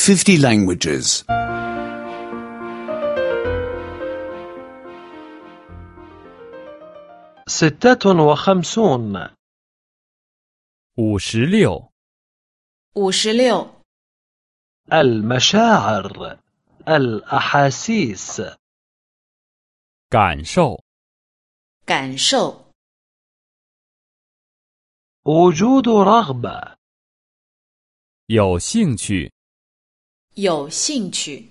50 languages. 56 56 56 المشاعر الأحاسيس 感受感受 وجود رغبة 有兴趣有兴趣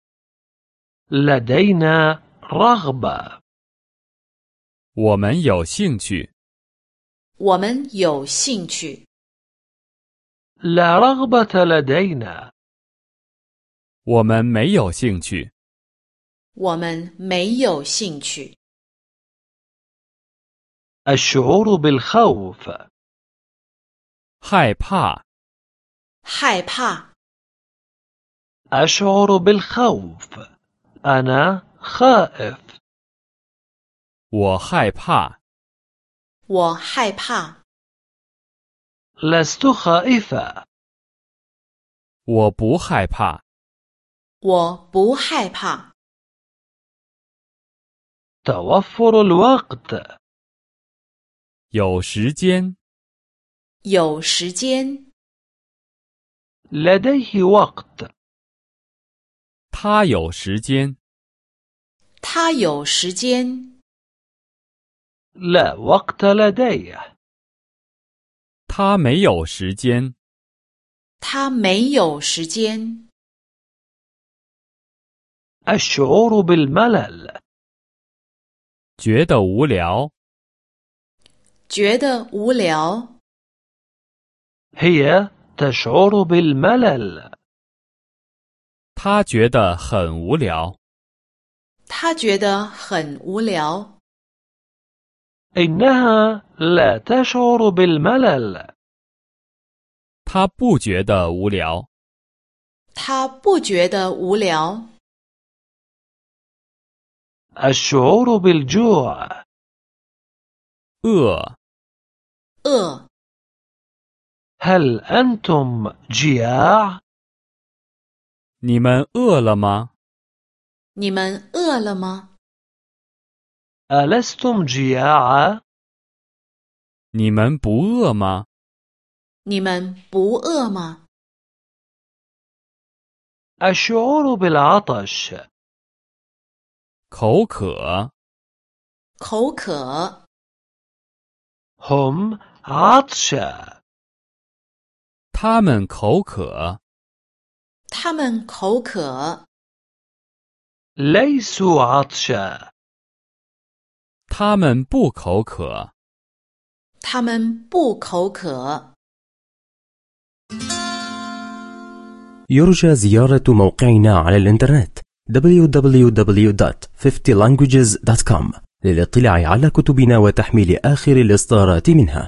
لدينا رغبة 我们有兴趣我们有兴趣 لا رغبة لدينا 我们没有兴趣我们没有兴趣 الشعور بالخوف 害怕害怕 أشعر بالخوف أنا خائف 我害怕我害怕 لست خائفة 我不害怕我不害怕 توفر الوقت 有时间有时间 لديه وقت 他有时间他有时间 لا وقت لديه 他没有时间他没有时间 الشعور بالملل 觉得无聊觉得无聊 هي تشعر بالملل 他觉得很无聊他觉得很无聊 إنها لا تشعر بالملل 他不觉得无聊他不觉得无聊 الشعور بالجوع 饿饿 هل أنتم جياع؟ 你们饿了吗你们饿了吗 ألستم جياعا؟ 你们不饿吗你们不饿吗 الشعور بالعطش 口渴口渴 هم عطشا 他们口渴他们口渴 ليسوا عطشا 他们不口渴他们不口渴 يرجى زيارة موقعنا على الإنترنت www.50languages.com للاطلاع على كتبنا وتحميل آخر الإصدارات منها.